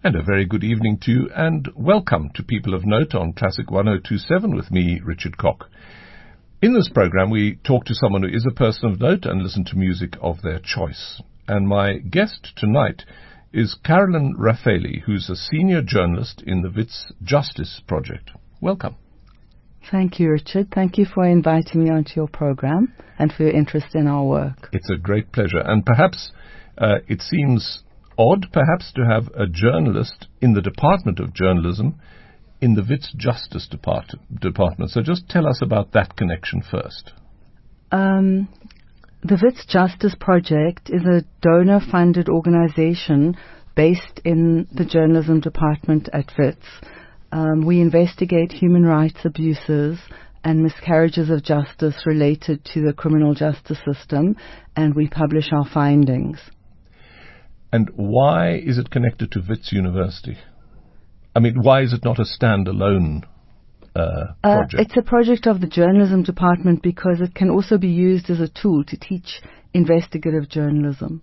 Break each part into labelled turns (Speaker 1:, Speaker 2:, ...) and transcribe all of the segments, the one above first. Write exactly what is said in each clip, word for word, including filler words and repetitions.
Speaker 1: And a very good evening to you, and welcome to People of Note on Classic one oh two point seven with me, Richard Cock. In this program, we talk to someone who is a person of note and listen to music of their choice. And my guest tonight is Carolyn Raffaeli, who's a senior journalist in the Wits Justice Project. Welcome.
Speaker 2: Thank you, Richard. Thank you for inviting me onto your program and for your interest in our work.
Speaker 1: It's a great pleasure. And perhaps uh, it seems odd, perhaps, to have a journalist in the Department of Journalism in the Wits Justice Depart- Department. So just tell us about that connection first.
Speaker 2: Um, the Wits Justice Project is a donor-funded organization based in the Journalism Department at Wits. Um, we investigate human rights abuses and miscarriages of justice related to the criminal justice system, and we publish our findings.
Speaker 1: And why is it connected to Wits University? I mean, why is it not a standalone uh, project?
Speaker 2: Uh, it's a project of the Journalism Department because it can also be used as a tool to teach investigative journalism.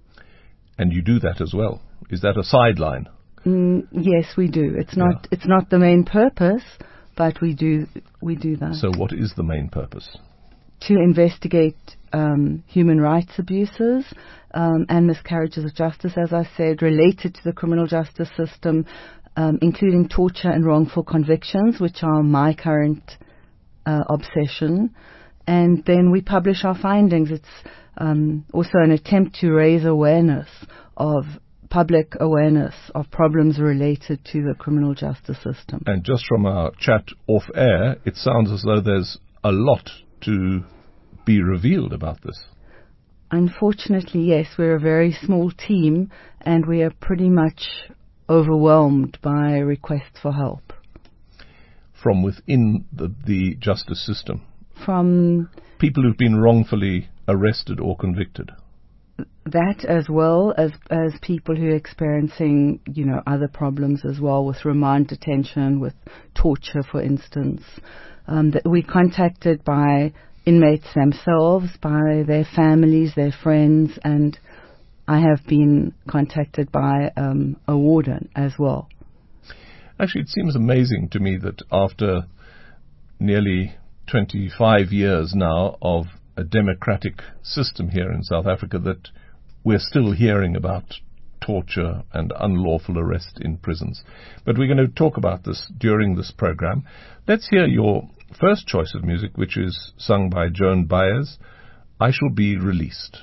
Speaker 1: And you do that as well. Is that a sideline?
Speaker 2: Mm, yes, we do. It's not. Yeah. It's not the main purpose, but we do. We do that.
Speaker 1: So, what is the main purpose?
Speaker 2: To investigate um, human rights abuses um, and miscarriages of justice, as I said, related to the criminal justice system, um, including torture and wrongful convictions, which are my current uh, obsession. And then we publish our findings. It's um, also an attempt to raise awareness of public awareness of problems related to the criminal justice system.
Speaker 1: And just from our chat off air, it sounds as though there's a lot to be revealed about this.
Speaker 2: Unfortunately, yes, we're a very small team and we are pretty much overwhelmed by requests for help.
Speaker 1: From within the, the justice system?
Speaker 2: From
Speaker 1: people who've been wrongfully arrested or convicted?
Speaker 2: That as well as as people who are experiencing, you know, other problems as well with remand detention, with torture, for instance. Um, that we're contacted by inmates themselves, by their families, their friends, and I have been contacted by um, a warden as well.
Speaker 1: Actually, it seems amazing to me that after nearly twenty-five years now of a democratic system here in South Africa, that we're still hearing about torture and unlawful arrest in prisons. But we're going to talk about this during this program. Let's hear your first choice of music, which is sung by Joan Baez, I Shall Be Released.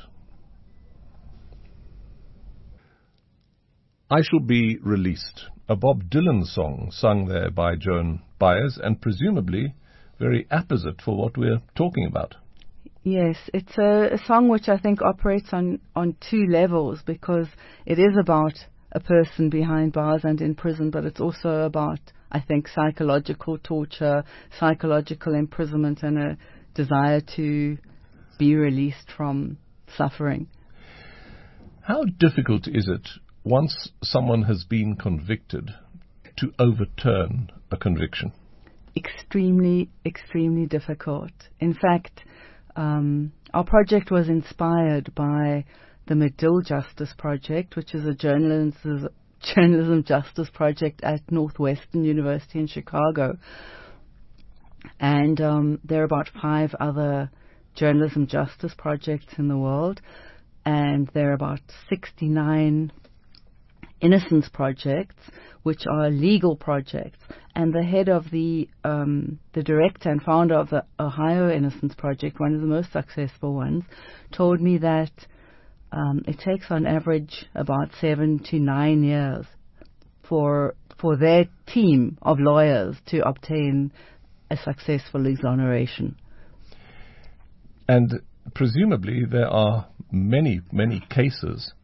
Speaker 1: I Shall Be Released, a Bob Dylan song sung there by Joan Baez, and presumably very apposite for what we're talking about.
Speaker 2: Yes, it's a, a song which I think operates on, on two levels, because it is about a person behind bars and in prison, but it's also about, I think, psychological torture, psychological imprisonment, and a desire to be released from suffering.
Speaker 1: How difficult is it, once someone has been convicted, to overturn a conviction?
Speaker 2: Extremely, extremely difficult. In fact, Um, our project was inspired by the Medill Justice Project, which is a journalism, journalism justice project at Northwestern University in Chicago. And um, there are about five other journalism justice projects in the world, and there are about sixty-nine innocence projects, which are legal projects. And the head of the um, the director and founder of the Ohio Innocence Project, one of the most successful ones, told me that um, it takes on average about seven to nine years for for their team of lawyers to obtain a successful exoneration.
Speaker 1: And presumably there are many, many cases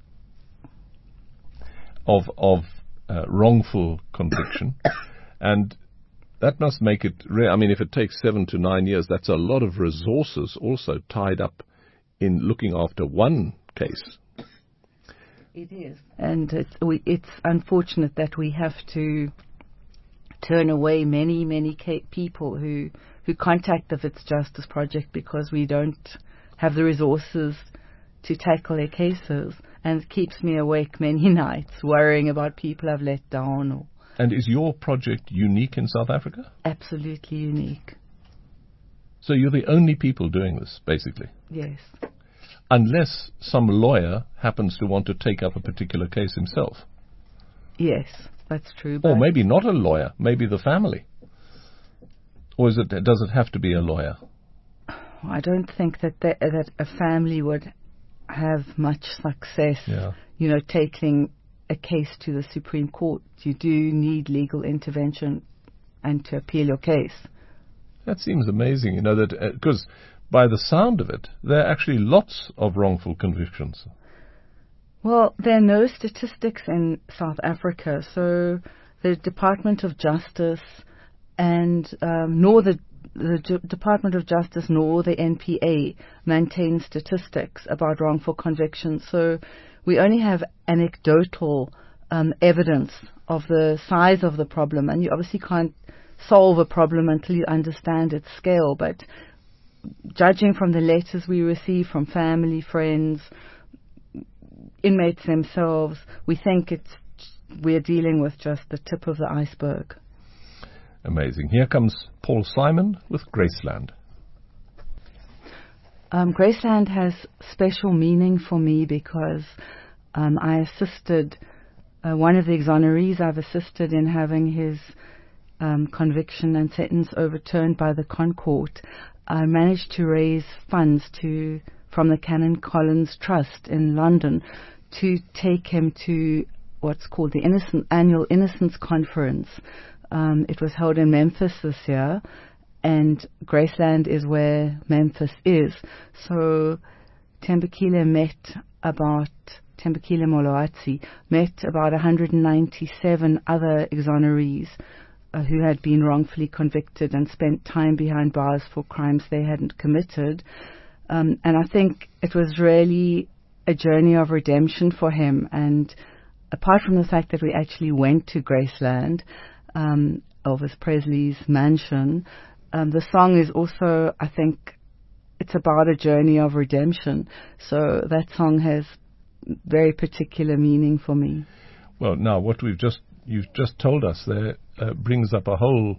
Speaker 1: of of uh, wrongful conviction. And that must make it rare. I mean, if it takes seven to nine years, that's a lot of resources also tied up in looking after one case.
Speaker 2: It is. And it's, we, it's unfortunate that we have to turn away many, many ca- people who, who contact the Wits Justice Project because we don't have the resources to tackle their cases. and it keeps me awake many nights worrying about people I've let down. Or
Speaker 1: And is your project unique in South Africa?
Speaker 2: Absolutely unique.
Speaker 1: So you're the only people doing this, basically?
Speaker 2: Yes.
Speaker 1: Unless some lawyer happens to want to take up a particular case himself.
Speaker 2: Yes, that's true.
Speaker 1: Or maybe not a lawyer, maybe the family. Or is it, does it have to be a lawyer?
Speaker 2: I don't think that the, that a family would have much success,
Speaker 1: Yeah.
Speaker 2: you know, taking a case to the Supreme Court. You do need legal intervention and to appeal your case.
Speaker 1: That seems amazing, you know, that because uh, by the sound of it, there are actually lots of wrongful convictions.
Speaker 2: Well, there are no statistics in South Africa, so the Department of Justice and um, nor the the D- Department of Justice nor the N P A maintain statistics about wrongful convictions. So we only have anecdotal um, evidence of the size of the problem, and you obviously can't solve a problem until you understand its scale. But judging from the letters we receive from family, friends, inmates themselves, we think it's we're dealing with just the tip of the iceberg.
Speaker 1: Amazing. Here comes Paul Simon with Graceland.
Speaker 2: Um, Graceland has special meaning for me because um, I assisted uh, one of the exonerees. I've assisted in having his um, conviction and sentence overturned by the Concourt. I managed to raise funds to from the Canon Collins Trust in London to take him to what's called the Innocent Annual Innocence Conference. Um, it was held in Memphis this year, and Graceland is where Memphis is. So Thembekile met about, Thembekile Moloatsi met about one hundred ninety-seven other exonerees uh, who had been wrongfully convicted and spent time behind bars for crimes they hadn't committed. Um, and I think it was really a journey of redemption for him. And apart from the fact that we actually went to Graceland, um, Elvis Presley's mansion, um, the song is also, I think, it's about a journey of redemption. So that song has very particular meaning for me.
Speaker 1: Well, now what we've just you've just told us there uh, brings up a whole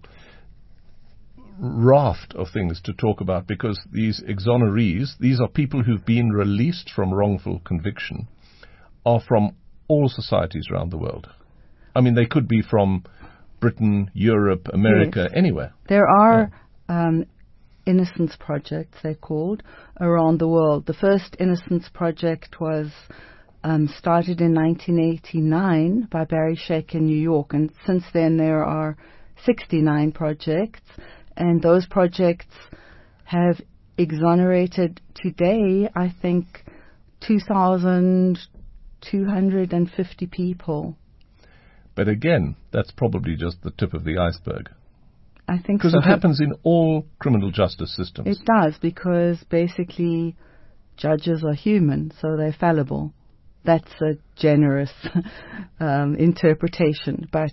Speaker 1: raft of things to talk about, because these exonerees, these are people who've been released from wrongful conviction, are from all societies around the world. I mean, they could be from Britain, Europe, America,
Speaker 2: yes.
Speaker 1: anywhere.
Speaker 2: There are yeah. um, innocence projects, they're called, around the world. The first innocence project was um, started in nineteen eighty-nine by Barry Sheck in New York, and since then there are sixty-nine projects, and those projects have exonerated today, I think, two thousand two hundred fifty people.
Speaker 1: But again, that's probably just the tip of the iceberg.
Speaker 2: I think
Speaker 1: Because
Speaker 2: so.
Speaker 1: it happens in all criminal justice systems.
Speaker 2: It does, because basically judges are human, so they're fallible. That's a generous um, interpretation. But,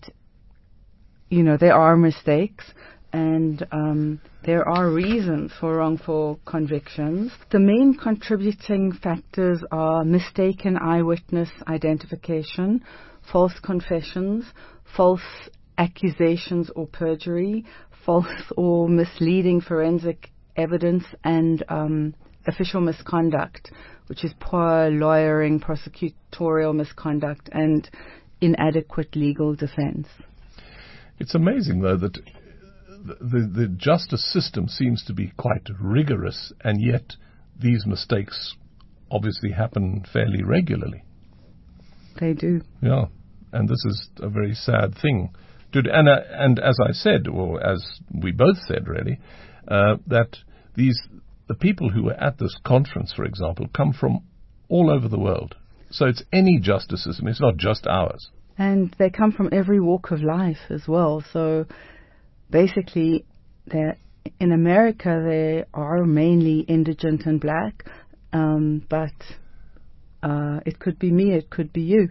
Speaker 2: you know, there are mistakes, and um, there are reasons for wrongful convictions. The main contributing factors are mistaken eyewitness identification, false confessions, false accusations or perjury, false or misleading forensic evidence, and um, official misconduct, which is poor lawyering, prosecutorial misconduct, and inadequate legal defense.
Speaker 1: It's amazing, though, that the, the justice system seems to be quite rigorous, and yet these mistakes obviously happen fairly regularly.
Speaker 2: They do.
Speaker 1: Yeah, and this is a very sad thing. And, uh, and as I said, or as we both said, really, uh, that these the people who were at this conference, for example, come from all over the world. So it's any justice system. It's not just ours.
Speaker 2: And they come from every walk of life as well. So basically, in America, they are mainly indigent and black, um, but uh, it could be me, it could be you.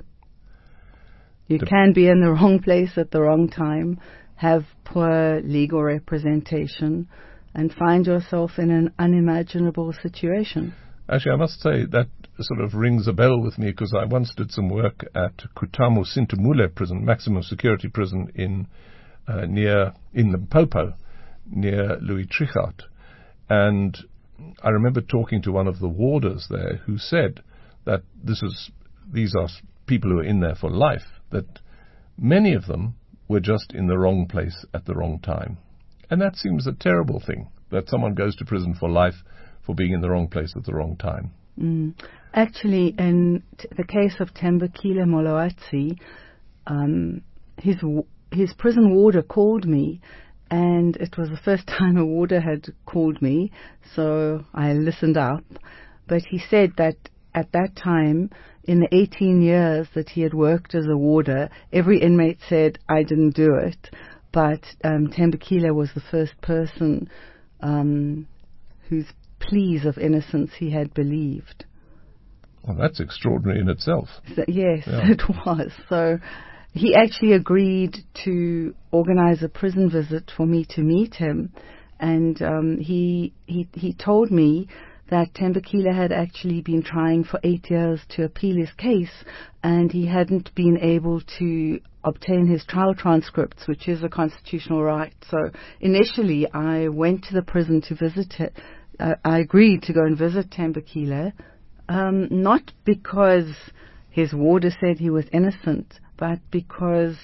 Speaker 2: You the can be in the wrong place at the wrong time, have poor legal representation, and find yourself in an unimaginable situation.
Speaker 1: Actually, I must say that sort of rings a bell with me because I once did some work at Kutamo Sintumule prison, maximum security prison in uh, near in Limpopo, near Louis Trichardt. And I remember talking to one of the warders there who said that this is these are people who are in there for life, that many of them were just in the wrong place at the wrong time. And that seems a terrible thing, that someone goes to prison for life for being in the wrong place at the wrong time.
Speaker 2: Mm. Actually, in t- the case of Thembekile Moloatsi, um, his w- his prison warder called me, and it was the first time a warder had called me, so I listened up. But he said that at that time, in the eighteen years that he had worked as a warder, every inmate said, I didn't do it. But um, Thembekile was the first person um, whose pleas of innocence he had believed.
Speaker 1: Well, that's extraordinary in itself.
Speaker 2: So, yes,
Speaker 1: yeah.
Speaker 2: It was. So he actually agreed to organize a prison visit for me to meet him. And um, he, he, he told me that Thembekile had actually been trying for eight years to appeal his case, and he hadn't been able to obtain his trial transcripts, which is a constitutional right. So initially I went to the prison to visit it. Uh, I agreed to go and visit Thembekile, um, not because his warder said he was innocent, but because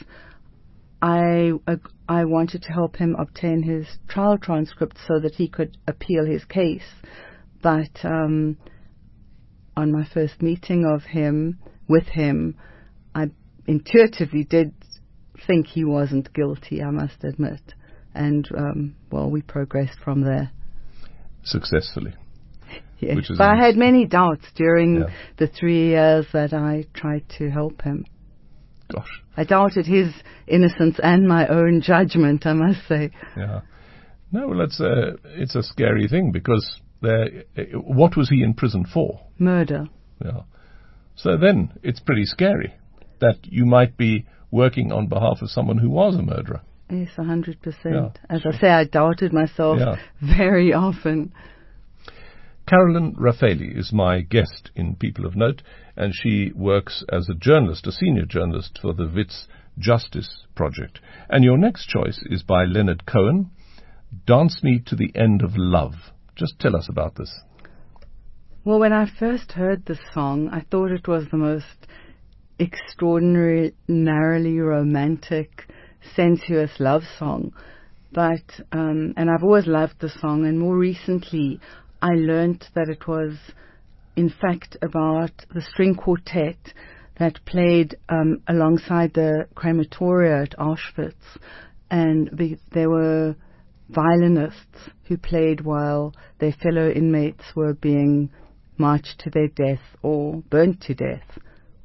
Speaker 2: I uh, I wanted to help him obtain his trial transcripts so that he could appeal his case. But um, on my first meeting of him, with him, I intuitively did think he wasn't guilty, I must admit. And, um, well, we progressed from there.
Speaker 1: Successfully.
Speaker 2: Yes,
Speaker 1: Which is
Speaker 2: but I
Speaker 1: nice.
Speaker 2: had many doubts during
Speaker 1: Yeah.
Speaker 2: the three years that I tried to help him.
Speaker 1: Gosh.
Speaker 2: I doubted his innocence and my own judgment, I must say.
Speaker 1: Yeah. No, well, it's a, it's a scary thing because there, what was he in prison for?
Speaker 2: Murder.
Speaker 1: Yeah. So then it's pretty scary that you might be working on behalf of someone who was a murderer.
Speaker 2: Yes, one hundred percent.
Speaker 1: Yeah,
Speaker 2: As
Speaker 1: sure.
Speaker 2: I say, I doubted myself
Speaker 1: Yeah.
Speaker 2: very often.
Speaker 1: Carolyn Raffaeli is my guest in People of Note, and she works as a journalist, a senior journalist for the Wits Justice Project. And your next choice is by Leonard Cohen, Dance Me to the End of Love. Just tell us about this.
Speaker 2: Well, when I first heard this song, I thought it was the most extraordinarily romantic, sensuous love song. But, um, and I've always loved the song, and more recently I learnt that it was, in fact, about the string quartet that played um, alongside the crematoria at Auschwitz. And the, there were violinists who played while their fellow inmates were being marched to their death or burnt to death.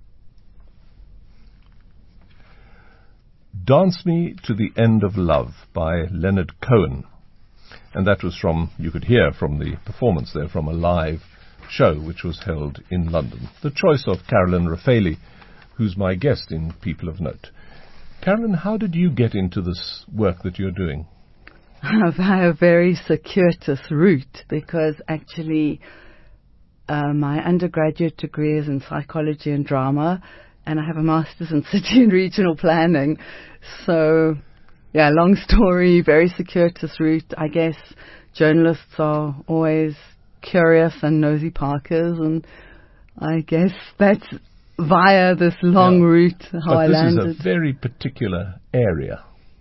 Speaker 1: Dance Me to the End of Love by Leonard Cohen. And that was from, you could hear from the performance there, from a live show which was held in London. The choice of Carolyn Raffaeli, who's my guest in People of Note. Carolyn, how did you get into this work that you're doing?
Speaker 2: By a very circuitous route, because actually uh, my undergraduate degree is in psychology and drama, and I have a master's in city and regional planning. So, yeah, long story, very circuitous route. I guess journalists are always curious and nosy parkers, and I guess that's via this long
Speaker 1: Yeah.
Speaker 2: route how
Speaker 1: but
Speaker 2: I
Speaker 1: this
Speaker 2: landed.
Speaker 1: is a very particular area.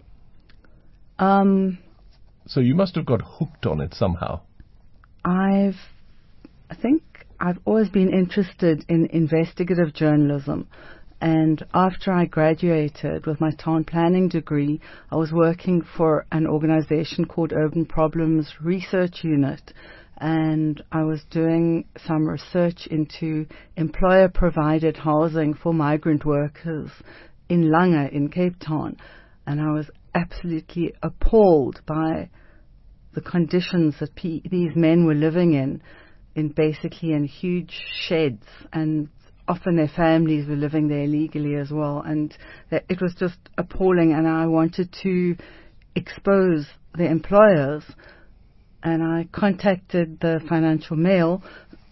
Speaker 2: Um,
Speaker 1: So you must have got hooked on it somehow.
Speaker 2: I've, I think I've always been interested in investigative journalism. And after I graduated with my town planning degree, I was working for an organization called Urban Problems Research Unit. And I was doing some research into employer-provided housing for migrant workers in Langa in Cape Town. And I was absolutely appalled by the conditions that pe- these men were living in, in basically in huge sheds, and often their families were living there illegally as well. And that it was just appalling, and I wanted to expose the employers. And I contacted the Financial Mail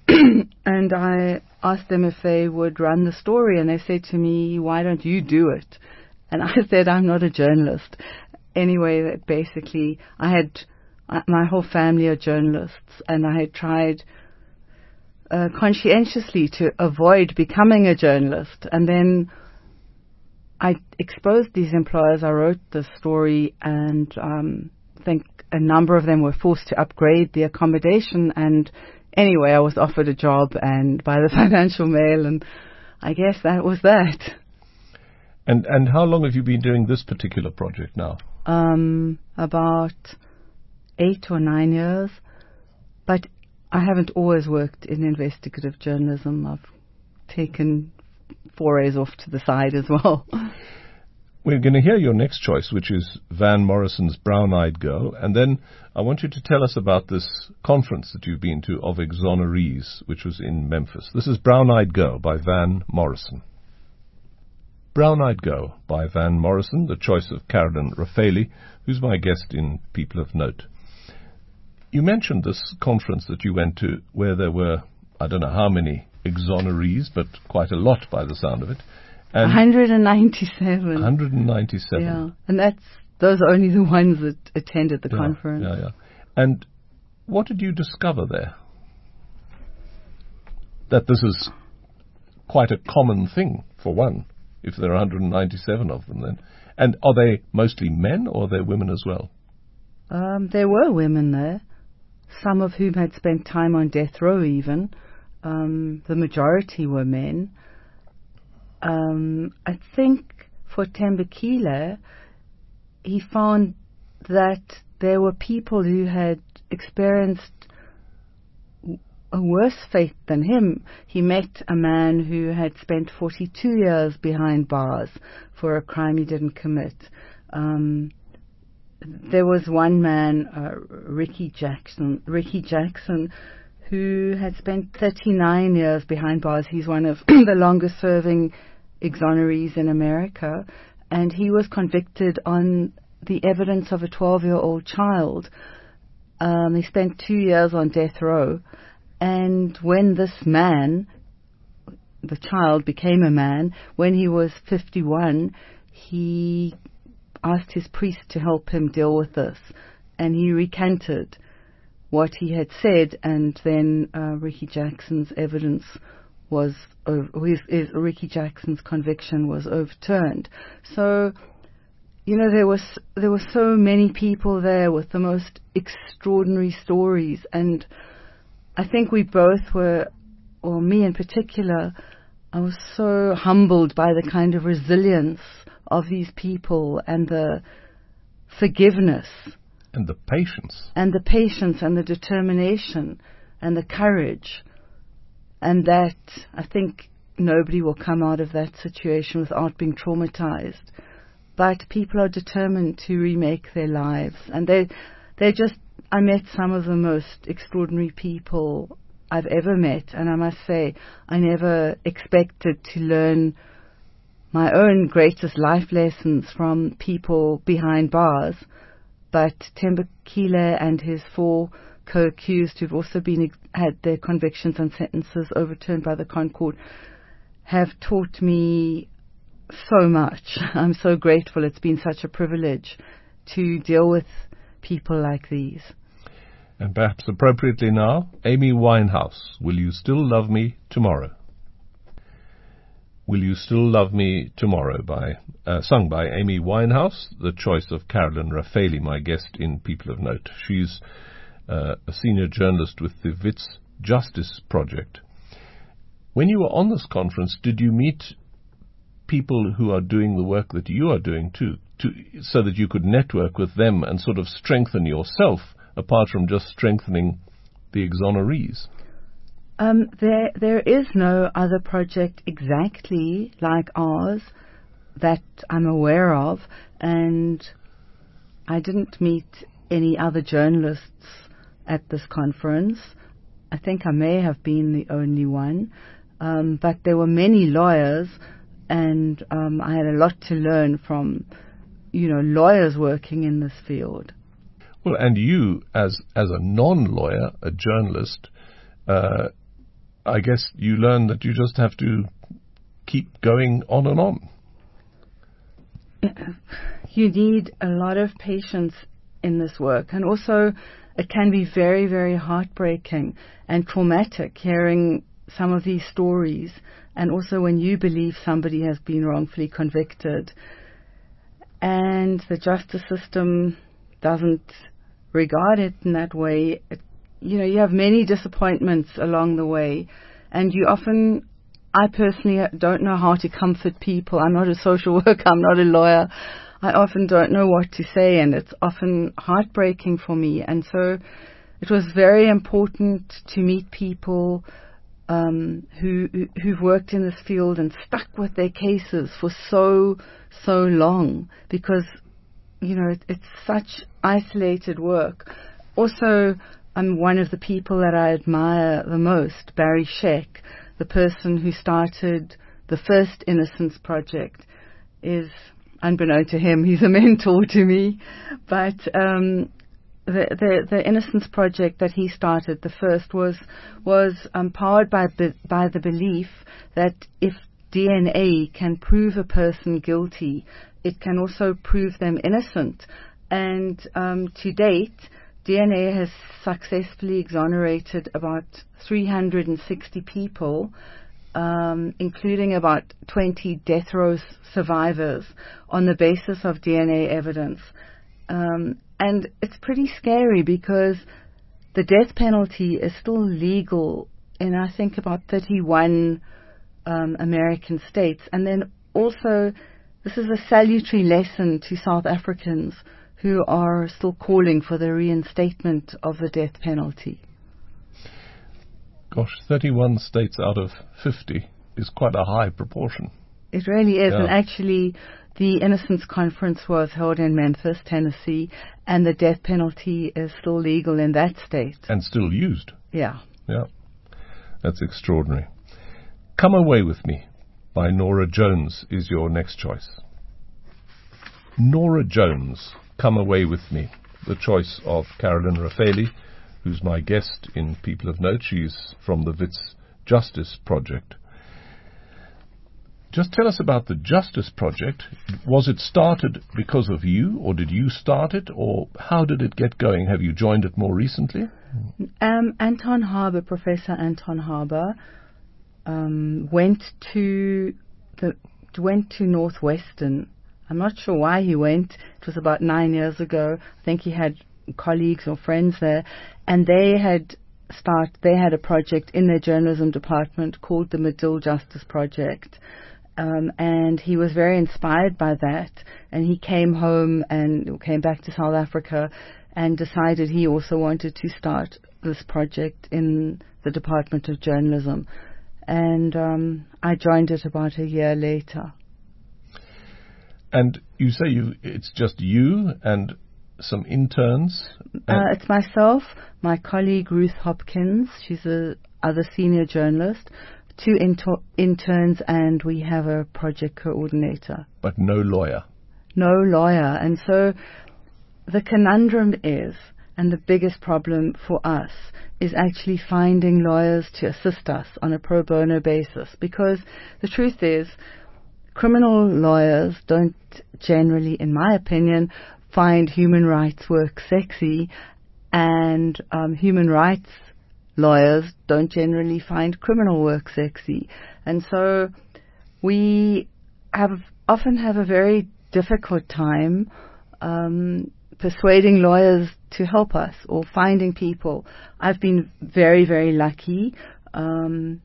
Speaker 2: and I asked them if they would run the story, and they said to me, "Why don't you do it?" And I said, "I'm not a journalist." Anyway, that basically, I had uh, my whole family are journalists, and I had tried uh, conscientiously to avoid becoming a journalist. And then I exposed these employers. I wrote the story, and um, I think a number of them were forced to upgrade the accommodation. And anyway, I was offered a job, and by the Financial Mail, and I guess that was that.
Speaker 1: And and how long have you been doing this particular project now?
Speaker 2: Um, about eight or nine years. But I haven't always worked in investigative journalism. I've taken forays off to the side as well.
Speaker 1: We're going to hear your next choice, which is Van Morrison's Brown-Eyed Girl, and then I want you to tell us about this conference that you've been to of exonerees, which was in Memphis. This is Brown-Eyed Girl by Van Morrison. Brown-Eyed Girl by Van Morrison, the choice of Carolyn Raffaeli, who's my guest in People of Note. You mentioned this conference that you went to where there were, I don't know how many exonerees, but quite a lot by the sound of it. And
Speaker 2: one hundred ninety-seven.
Speaker 1: one hundred ninety-seven.
Speaker 2: Yeah, and that's those are only the ones that attended the
Speaker 1: yeah,
Speaker 2: conference.
Speaker 1: Yeah, yeah. And what did you discover there? That this is quite a common thing, for one, if there are one hundred ninety-seven of them then. And are they mostly men, or are they women as well?
Speaker 2: Um, there were women there, some of whom had spent time on death row even. Um, the majority were men. Um, I think for Thembekile, he found that there were people who had experienced a worse fate than him. He met a man who had spent forty-two years behind bars for a crime he didn't commit. Um, there was one man, uh, Ricky Jackson, Ricky Jackson, who had spent thirty-nine years behind bars. He's one of the longest-serving exonerees in America, and he was convicted on the evidence of a twelve-year-old child. Um, he spent two years on death row, and when this man, the child, became a man, when he was fifty-one, he asked his priest to help him deal with this, and he recanted what he had said, and then uh, Ricky Jackson's evidence was, uh, his, his, Ricky Jackson's conviction was overturned. So, you know, there was there were so many people there with the most extraordinary stories, and I think we both were, or me in particular, I was so humbled by the kind of resilience of these people and the forgiveness.
Speaker 1: And the patience.
Speaker 2: And the patience and the determination and the courage. And that, I think, nobody will come out of that situation without being traumatized. But people are determined to remake their lives. And they, they're just, I met some of the most extraordinary people I've ever met. And I must say, I never expected to learn my own greatest life lessons from people behind bars. But Thembekile and his four co-accused, who've also been had their convictions and sentences overturned by the ConCourt, have taught me so much. I'm so grateful. It's been such a privilege to deal with people like these.
Speaker 1: And perhaps appropriately now, Amy Winehouse, Will You Still Love Me Tomorrow? Will You Still Love Me Tomorrow, by uh, sung by Amy Winehouse, the choice of Carolyn Raffaeli, my guest in People of Note. She's uh, a senior journalist with the Wits Justice Project. When you were on this conference, did you meet people who are doing the work that you are doing too, to, so that you could network with them and sort of strengthen yourself, apart from just strengthening the exonerees?
Speaker 2: Um, there, there is no other project exactly like ours that I'm aware of, and I didn't meet any other journalists at this conference. I think I may have been the only one, um, but there were many lawyers, and um, I had a lot to learn from, you know, lawyers working in this field.
Speaker 1: Well, and you, as as a non-lawyer, a journalist, uh, I guess you learn that you just have to keep going on and on.
Speaker 2: You need a lot of patience in this work, and also it can be very, very heartbreaking and traumatic hearing some of these stories, and also when you believe somebody has been wrongfully convicted and the justice system doesn't regard it in that way. It, you know, you have many disappointments along the way, and you often, I personally don't know how to comfort people. I'm not a social worker, I'm not a lawyer. I often don't know what to say, and it's often heartbreaking for me. And so it was very important to meet people um, who, who've worked in this field and stuck with their cases for so, so long, because, you know, it, it's such isolated work. Also, I'm one of the people that I admire the most, Barry Scheck, the person who started the first Innocence Project, is, unbeknown to him, he's a mentor to me. But um, the, the the Innocence Project that he started, the first, was was um, powered by by the belief that if D N A can prove a person guilty, it can also prove them innocent. And um, to date, D N A has successfully exonerated about three hundred sixty people, um, including about twenty death row survivors, on the basis of D N A evidence. Um, and it's pretty scary because the death penalty is still legal in, I think, about thirty-one um, American states. And then also, this is a salutary lesson to South Africans who are still calling for the reinstatement of the death penalty.
Speaker 1: Gosh, thirty-one states out of fifty is quite a high proportion.
Speaker 2: It really is.
Speaker 1: Yeah.
Speaker 2: And actually, the Innocence Conference was held in Memphis, Tennessee, and the death penalty is still legal in that state.
Speaker 1: And still used.
Speaker 2: Yeah.
Speaker 1: Yeah. That's extraordinary. Come Away With Me by Norah Jones is your next choice. Norah Jones, Come Away With Me, the choice of Carolyn Raffaeli, who's my guest in People of Note. She's from the Wits Justice Project. Just tell us about the Justice Project. Was it started because of you, or did you start it, or how did it get going? Have you joined it more recently?
Speaker 2: Um, Anton Harbour, Professor Anton Harbour, um, went to the went to Northwestern. I'm not sure why he went. It was about nine years ago. I think he had colleagues or friends there, and they had start. They had a project in their journalism department called the Medill Justice Project, um, and he was very inspired by that. And he came home and came back to South Africa, and decided he also wanted to start this project in the Department of Journalism. And um, I joined it about a year later.
Speaker 1: And you say you it's just you and some interns?
Speaker 2: Uh, it's myself, my colleague Ruth Hopkins, she's a other senior journalist, two inter- interns, and we have a project coordinator.
Speaker 1: But no lawyer?
Speaker 2: No lawyer. And so the conundrum is, and the biggest problem for us, is actually finding lawyers to assist us on a pro bono basis. Because the truth is, criminal lawyers don't generally, in my opinion, find human rights work sexy, and um, human rights lawyers don't generally find criminal work sexy. And so we have often have a very difficult time um, persuading lawyers to help us or finding people. I've been very, very lucky. Um,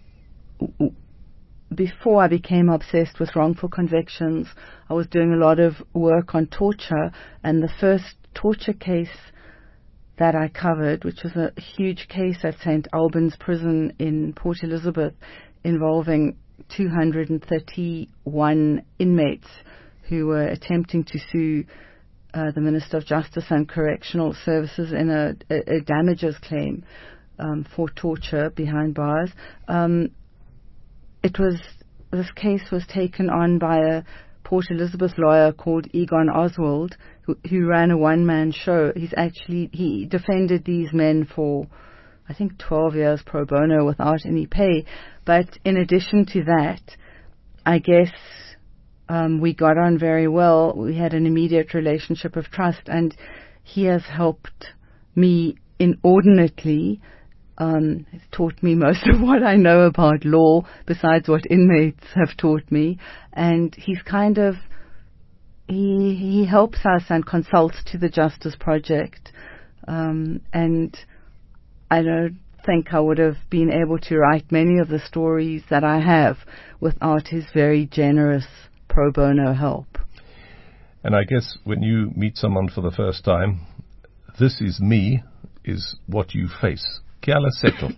Speaker 2: Before I became obsessed with wrongful convictions, I was doing a lot of work on torture, and the first torture case that I covered, which was a huge case at Saint Albans Prison in Port Elizabeth, involving two hundred thirty-one inmates who were attempting to sue uh, the Minister of Justice and Correctional Services in a, a, a damages claim um, for torture behind bars. Um, It was, this case was taken on by a Port Elizabeth lawyer called Egon Oswald, who, who ran a one-man show. He's actually, he defended these men for, I think, twelve years pro bono without any pay. But in addition to that, I guess um, we got on very well. We had an immediate relationship of trust, and he has helped me inordinately. Um, he's taught me most of what I know about law, besides what inmates have taught me. And he's kind of, he he helps us and consults to the Justice Project. Um, and I don't think I would have been able to write many of the stories that I have without his very generous pro bono help.
Speaker 1: And I guess when you meet someone for the first time, this is me, is what you face. Kia ora settle.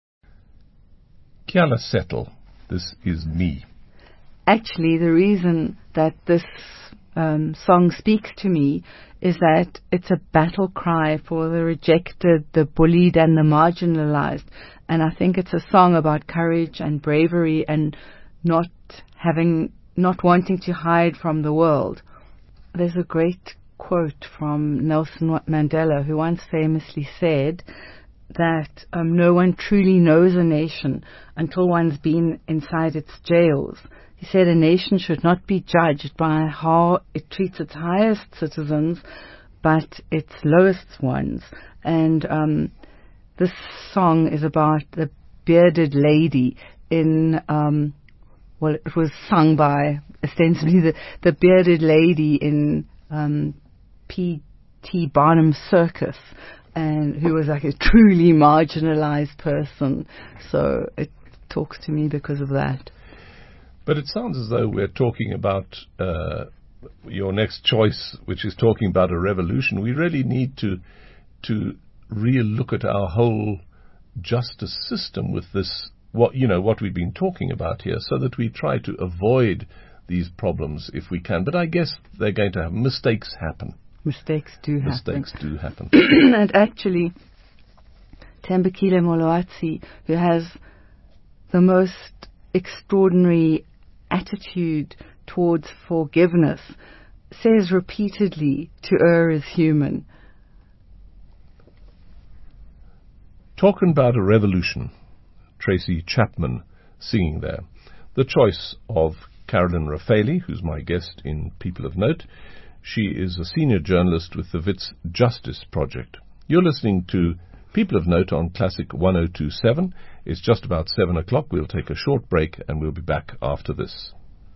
Speaker 1: Kia ora settle. This is me.
Speaker 2: Actually, the reason that this um, song speaks to me is that it's a battle cry for the rejected, the bullied, and the marginalized. And I think it's a song about courage and bravery and not having, not wanting to hide from the world. There's a great quote from Nelson Mandela, who once famously said that um, no one truly knows a nation until one's been inside its jails. He said a nation should not be judged by how it treats its highest citizens, but its lowest ones. And um, this song is about the bearded lady in, um, well, it was sung by ostensibly the, the bearded lady in um, P T Barnum's Circus, and who was like a truly marginalized person. So it talks to me because of that.
Speaker 1: But it sounds as though we're talking about uh, your next choice, which is talking about a revolution. We really need to to really look at our whole justice system with this, what you know, what we've been talking about here, so that we try to avoid these problems if we can. But I guess they're going to have mistakes happen.
Speaker 2: Mistakes do happen.
Speaker 1: Mistakes do happen.
Speaker 2: And actually, Thembekile Molwatsi, who has the most extraordinary attitude towards forgiveness, says repeatedly to err is human.
Speaker 1: Talking about a revolution, Tracy Chapman singing there. The choice of Carolyn Raffaeli, who's my guest in People of Note. She is a senior journalist with the Wits Justice Project. You're listening to People of Note on Classic one oh two point seven. It's just about seven o'clock. We'll take a short break and we'll be back after this.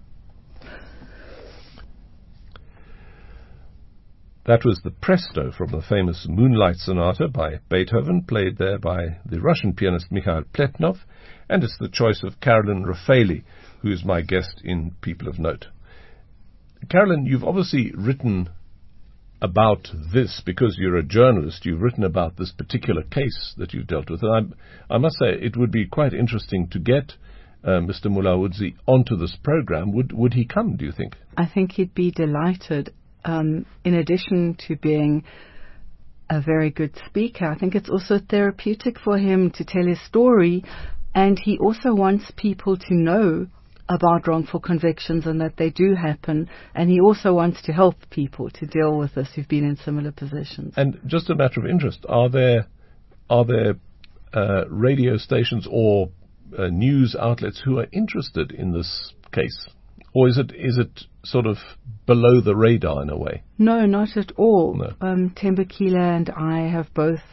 Speaker 1: That was the Presto from the famous Moonlight Sonata by Beethoven, played there by the Russian pianist Mikhail Pletnov, and it's the choice of Carolyn Raffaeli, who is my guest in People of Note. Carolyn, you've obviously written about this because you're a journalist. You've written about this particular case that you've dealt with. And I, I must say it would be quite interesting to get uh, Mister Mulaudzi onto this program. Would, would he come, do you think?
Speaker 2: I think he'd be delighted. Um, in addition to being a very good speaker, I think it's also therapeutic for him to tell his story, and he also wants people to know about wrongful convictions and that they do happen, and he also wants to help people to deal with this who've been in similar positions.
Speaker 1: And just a matter of interest, are there are there uh, radio stations or uh, news outlets who are interested in this case? Or is it is it sort of below the radar in a way?
Speaker 2: No, not at all.
Speaker 1: No.
Speaker 2: Um, Thembekile and I have both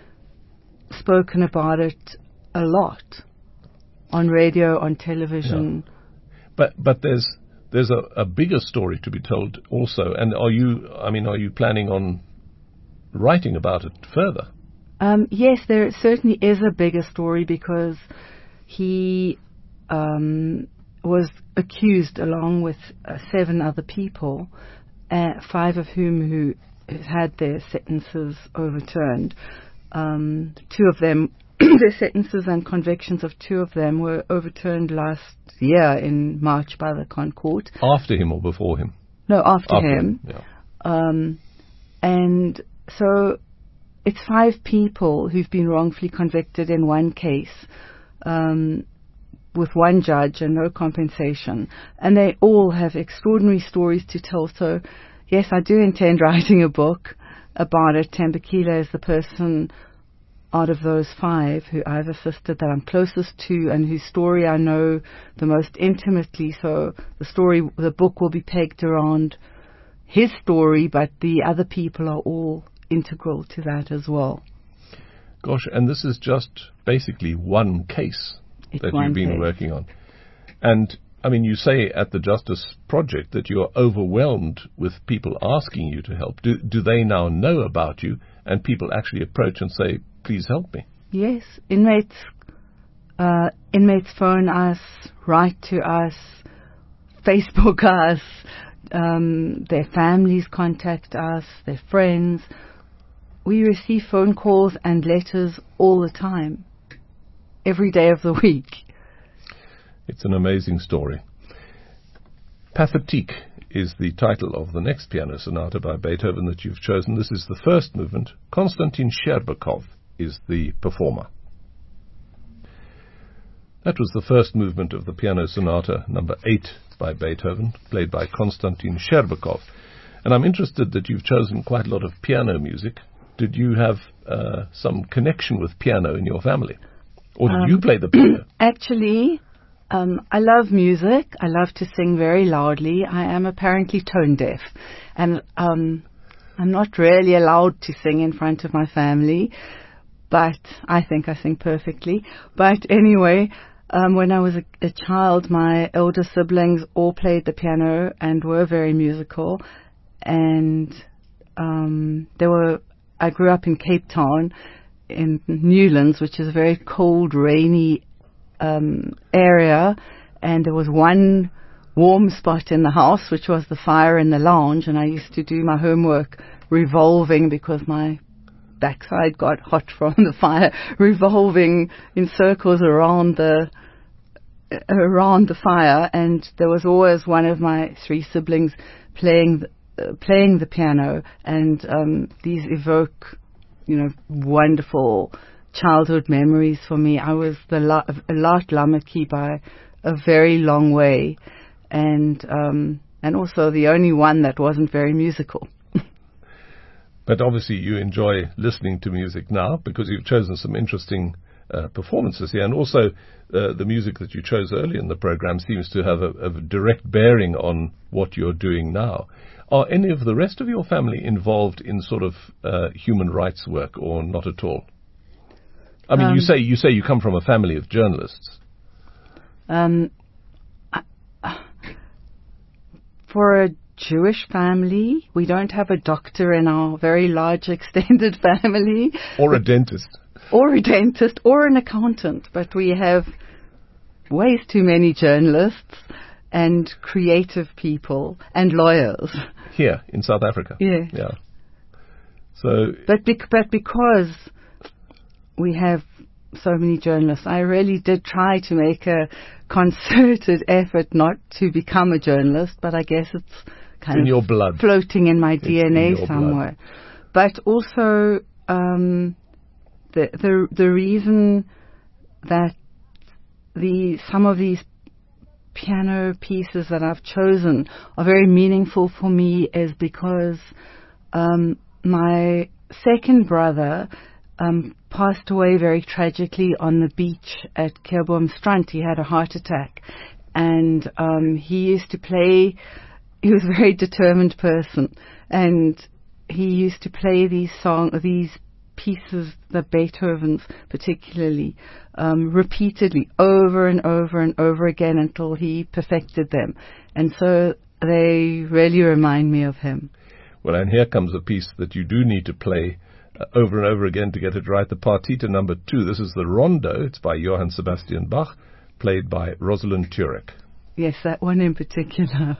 Speaker 2: spoken about it a lot on radio, on television.
Speaker 1: Yeah. But but there's there's a, a bigger story to be told also. And are you I mean are you planning on writing about it further?
Speaker 2: Um, yes, there certainly is a bigger story because he um, was accused along with uh, seven other people, uh, five of whom who had their sentences overturned. Um, two of them, their sentences and convictions of two of them were overturned last year in March by the Con Court.
Speaker 1: After him or before him?
Speaker 2: No, after,
Speaker 1: after
Speaker 2: him.
Speaker 1: him yeah.
Speaker 2: Um, and so it's five people who've been wrongfully convicted in one case, um, with one judge and no compensation. And they all have extraordinary stories to tell. So, yes, I do intend writing a book about it. Thembekile is the person out of those five who I've assisted that I'm closest to and whose story I know the most intimately. So the story, the book will be pegged around his story, but the other people are all integral to that as well.
Speaker 1: Gosh, and this is just basically one case
Speaker 2: It's
Speaker 1: that
Speaker 2: one
Speaker 1: you've been
Speaker 2: case.
Speaker 1: working on. And, I mean, you say at the Justice Project that you are overwhelmed with people asking you to help. Do, do they now know about you and people actually approach and say, please help me?
Speaker 2: Yes, inmates, uh, inmates phone us, write to us, Facebook us, um, their families contact us, their friends. We receive phone calls and letters all the time, every day of the week.
Speaker 1: It's an amazing story. Pathétique is the title of the next piano sonata by Beethoven that you've chosen. This is the first movement. Konstantin Sherbakov is the performer. That was the first movement of the piano sonata number eight by Beethoven, played by Konstantin Sherbakov. And I'm interested that you've chosen quite a lot of piano music. Did you have uh, some connection with piano in your family? Or did
Speaker 2: Um,
Speaker 1: you play the piano?
Speaker 2: Actually, um, I love music. I love to sing very loudly. I am apparently tone deaf. And um, I'm not really allowed to sing in front of my family. But I think I sing perfectly. But anyway, um, when I was a, a child, my elder siblings all played the piano and were very musical. And um, there were, I grew up in Cape Town, in Newlands, which is a very cold, rainy um, area. And there was one warm spot in the house, which was the fire in the lounge. And I used to do my homework revolving because my backside got hot from the fire, revolving in circles around the around the fire, and there was always one of my three siblings playing the, uh, playing the piano, and um, these evoke, you know, wonderful childhood memories for me. I was the la- a Laat Lammetjie by a very long way, and um, and also the only one that wasn't very musical.
Speaker 1: But obviously you enjoy listening to music now because you've chosen some interesting uh, performances here. And also uh, the music that you chose early in the program seems to have a, a direct bearing on what you're doing now. Are any of the rest of your family involved in sort of uh, human rights work or not at all? I mean,
Speaker 2: Um,
Speaker 1: you say you say you come from a family of journalists.
Speaker 2: Um, for a Jewish family, we don't have a doctor in our very large extended family.
Speaker 1: Or a dentist.
Speaker 2: Or a dentist, or an accountant, but we have ways too many journalists and creative people and lawyers.
Speaker 1: Here in South Africa.
Speaker 2: Yeah.
Speaker 1: Yeah. So,
Speaker 2: But, bec- but because we have so many journalists, I really did try to make a concerted effort not to become a journalist, but I guess it's kind
Speaker 1: in
Speaker 2: of
Speaker 1: your blood.
Speaker 2: floating in my
Speaker 1: It's
Speaker 2: D N A
Speaker 1: in your
Speaker 2: somewhere. But also, um, the the the reason that the some of these piano pieces that I've chosen are very meaningful for me is because um, my second brother um, passed away very tragically on the beach at Keurboomstrand. He had a heart attack, and um, he used to play. He was a very determined person, and he used to play these song, these pieces, the Beethoven's particularly, um, repeatedly, over and over and over again until he perfected them. And so they really remind me of him.
Speaker 1: Well, and here comes a piece that you do need to play uh, over and over again to get it right. The Partita number two. This is the Rondo. It's by Johann Sebastian Bach, played by Rosalind Turek.
Speaker 2: Yes, that one in particular.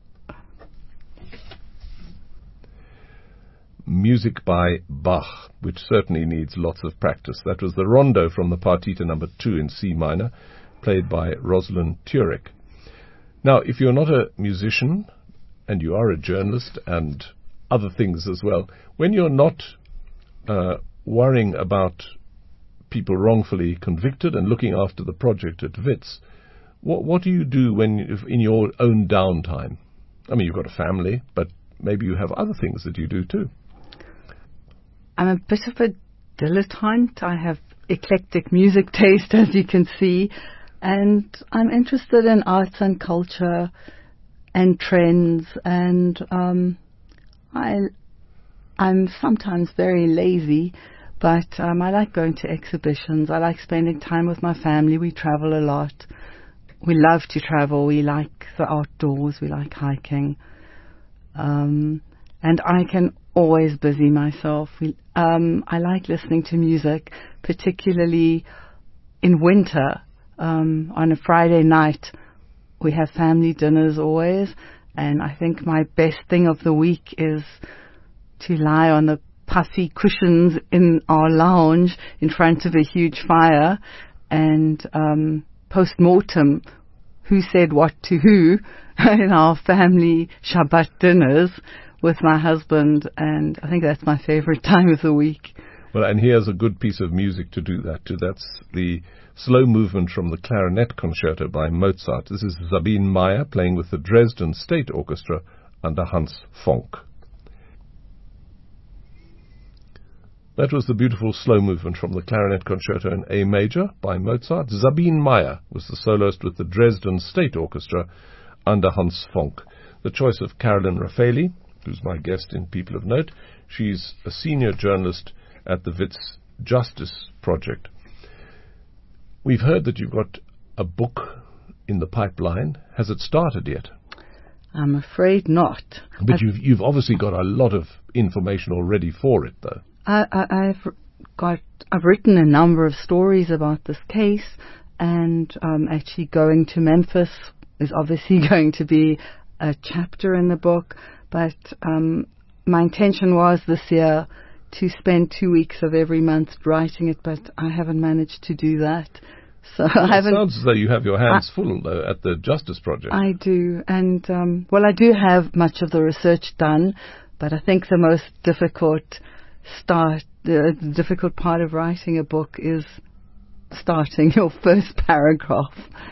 Speaker 1: Music by Bach, which certainly needs lots of practice. That was the Rondo from the Partita number two in C minor, played by Rosalind Turek. Now, if you're not a musician, and you are a journalist and other things as well, when you're not uh, worrying about people wrongfully convicted and looking after the project at Wits, what, what do you do when in your own downtime? I mean, you've got a family, but maybe you have other things that you do too.
Speaker 2: I'm a bit of a dilettante. I have eclectic music taste, as you can see, and I'm interested in arts and culture and trends, and um, I, I'm sometimes very lazy, but um, I like going to exhibitions. I like spending time with my family. We travel a lot. We love to travel. We like the outdoors. We like hiking. Um, and I can always busy myself. We, um, I like listening to music, particularly in winter. Um, on a Friday night, we have family dinners always, and I think my best thing of the week is to lie on the puffy cushions in our lounge in front of a huge fire and um, post-mortem who said what to who in our family Shabbat dinners with my husband, and I think that's my favorite time of the week.
Speaker 1: Well, and here's a good piece of music to do that to. That's the slow movement from the Clarinet Concerto by Mozart. This is Sabine Meyer playing with the Dresden State Orchestra under Hans Fonck. That was the beautiful slow movement from the Clarinet Concerto in A major by Mozart. Sabine Meyer was the soloist with the Dresden State Orchestra under Hans Fonck. The choice of Carolyn Raffaeli, who's my guest in People of Note. She's a senior journalist at the Wits Justice Project. We've heard that you've got a book in the pipeline. Has it started yet?
Speaker 2: I'm afraid not.
Speaker 1: But you've, you've obviously got a lot of information already for it, though.
Speaker 2: I, I, I've got, I've written a number of stories about this case, and um, actually going to Memphis is obviously going to be a chapter in the book, but um, my intention was this year to spend two weeks of every month writing it, but I haven't managed to do that. So
Speaker 1: well,
Speaker 2: I haven't.
Speaker 1: It sounds as though you have your hands
Speaker 2: I,
Speaker 1: full, though, at the Justice Project.
Speaker 2: I do, and um, well, I do have much of the research done, but I think the most difficult start, the difficult part of writing a book is starting your first paragraph.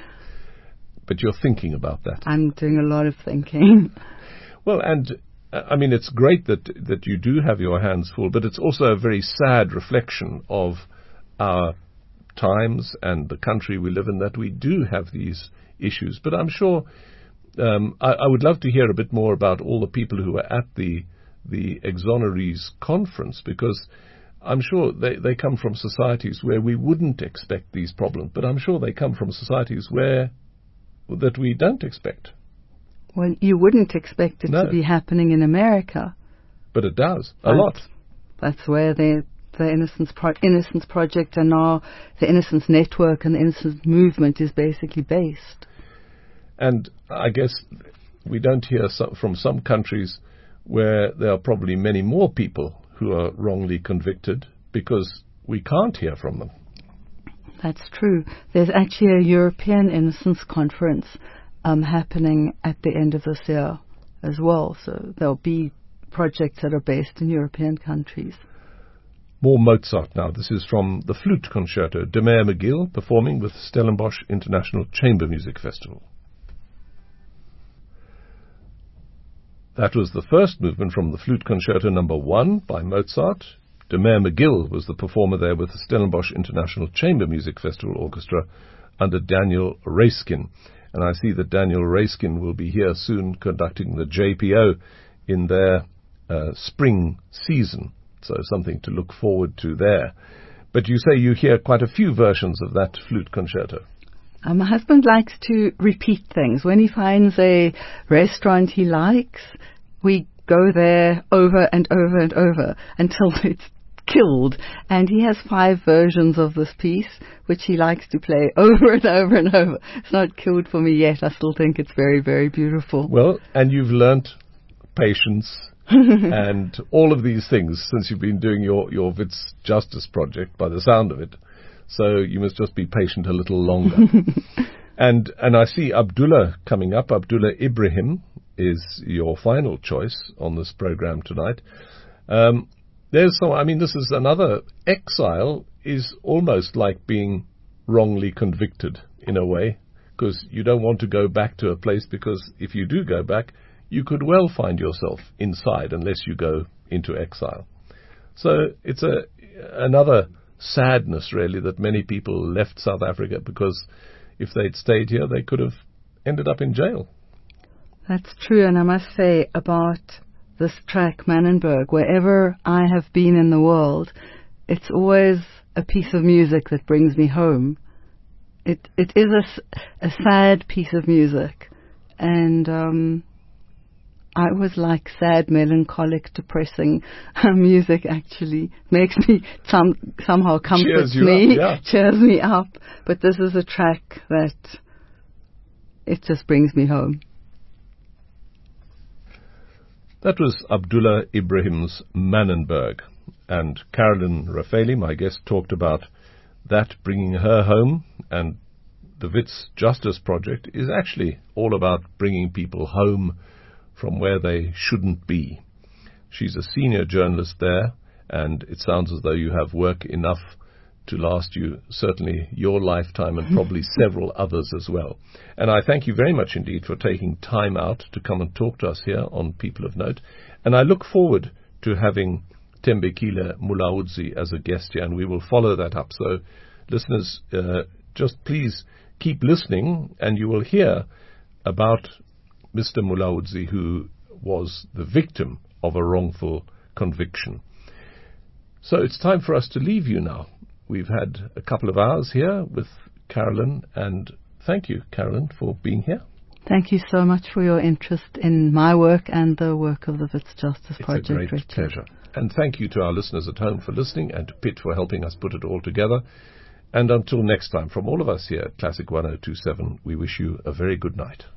Speaker 1: But you're thinking about that.
Speaker 2: I'm doing a lot of thinking.
Speaker 1: Well, and uh, I mean, it's great that that you do have your hands full, but it's also a very sad reflection of our times and the country we live in that we do have these issues. But I'm sure um, I, I would love to hear a bit more about all the people who were at the the Exonerees conference, because I'm sure they, they come from societies where we wouldn't expect these problems, but I'm sure they come from societies where that we don't expect.
Speaker 2: Well, you wouldn't expect it
Speaker 1: No.
Speaker 2: to be happening in America.
Speaker 1: But it does, a
Speaker 2: But
Speaker 1: lot.
Speaker 2: That's where the the Innocence, Pro- Innocence Project and now the Innocence Network and the Innocence Movement is basically based.
Speaker 1: And I guess we don't hear so, from some countries where there are probably many more people who are wrongly convicted because we can't hear from them.
Speaker 2: That's true. There's actually a European Innocence Conference um, happening at the end of this year as well. So there'll be projects that are based in European countries.
Speaker 1: More Mozart now. This is from the Flute Concerto, De Meyer McGill performing with Stellenbosch International Chamber Music Festival. That was the first movement from the Flute Concerto number one by Mozart. De Meyer McGill was the performer there with the Stellenbosch International Chamber Music Festival Orchestra under Daniel Raiskin. And I see that Daniel Raiskin will be here soon conducting the J P O in their uh, spring season. So something to look forward to there. But you say you hear quite a few versions of that flute concerto.
Speaker 2: Uh, my husband likes to repeat things. When he finds a restaurant he likes, we go there over and over and over until it's killed. And he has five versions of this piece, which he likes to play over and over and over. It's not killed for me yet. I still think it's very, very beautiful.
Speaker 1: Well, and you've learnt patience and all of these things since you've been doing your, your Wits Justice project, by the sound of it. So you must just be patient a little longer. and and I see Abdullah coming up. Abdullah Ibrahim is your final choice on this program tonight. Um, there's some, I mean, this is another, exile is almost like being wrongly convicted in a way, because you don't want to go back to a place, because if you do go back, you could well find yourself inside unless you go into exile. So it's a another sadness, really, that many people left South Africa because if they'd stayed here, they could have ended up in jail.
Speaker 2: That's true, and I must say about this track, Manenberg, wherever I have been in the world, it's always a piece of music that brings me home. It It is a, a sad piece of music, and um, I always like sad, melancholic, depressing uh, music, actually. Makes me, some, somehow comforts me,
Speaker 1: up, yeah.
Speaker 2: cheers me up, but this is a track that, it just brings me home.
Speaker 1: That was Abdullah Ibrahim's Manenberg, and Carolyn Raffaeli, my guest, talked about that bringing her home, and the Wits Justice Project is actually all about bringing people home from where they shouldn't be. She's a senior journalist there, and it sounds as though you have work enough to last you certainly your lifetime and probably several others as well. And I thank you very much indeed for taking time out to come and talk to us here on People of Note. And I look forward to having Thembekile Mulaudzi as a guest here, and we will follow that up. So listeners, uh, just please keep listening, and you will hear about Mister Mulaudzi, who was the victim of a wrongful conviction. So it's time for us to leave you now. We've had a couple of hours here with Carolyn, and thank you, Carolyn, for being here.
Speaker 2: Thank you so much for your interest in my work and the work of the Wits Justice Project.
Speaker 1: It's a great
Speaker 2: Richard.
Speaker 1: pleasure. And thank you to our listeners at home for listening, and to Pitt for helping us put it all together. And until next time, from all of us here at Classic one oh two seven, we wish you a very good night.